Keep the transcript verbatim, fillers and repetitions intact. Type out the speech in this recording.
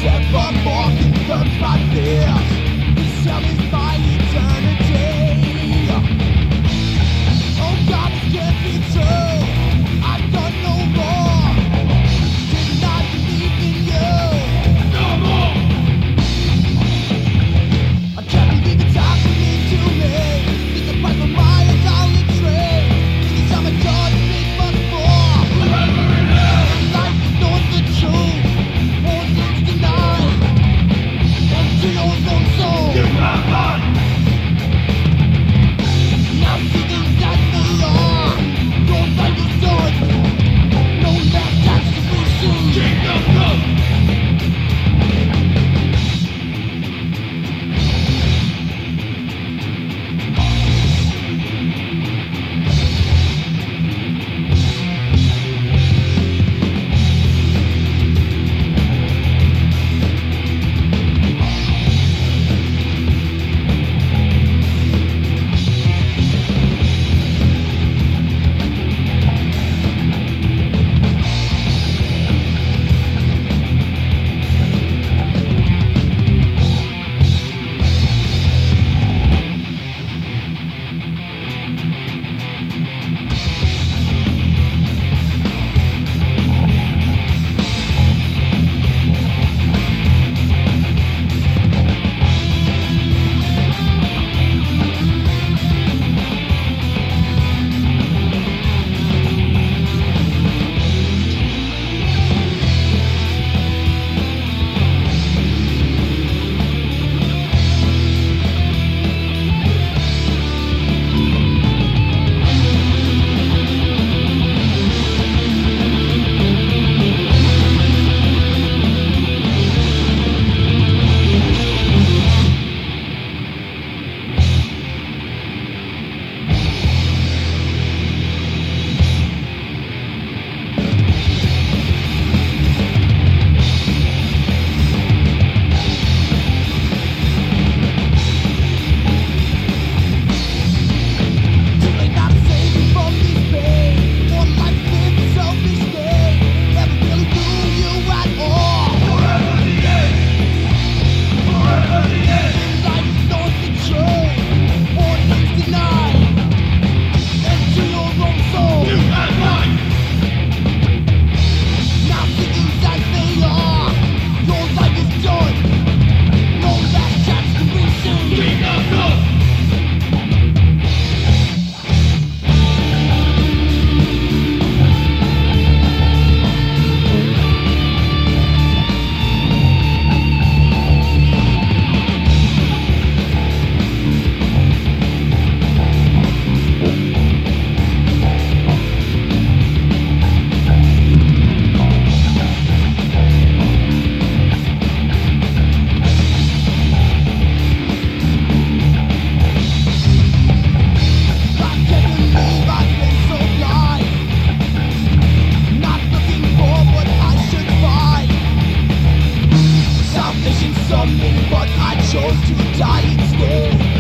evermore confirms my fears. This hell is my eternity. Oh God, this can't be true. I've done no wrong. Did not believe in you. No more. I can't believe it's happening to me. Think the price of my idolatry. Each time I touch it much more. Forever in hell. Life ignores the truth. All things denied. Empty your own soul. You have lied. Now see things as they are. Your life is done. No last chance to be seen. Kingdom come. But I chose to die instead.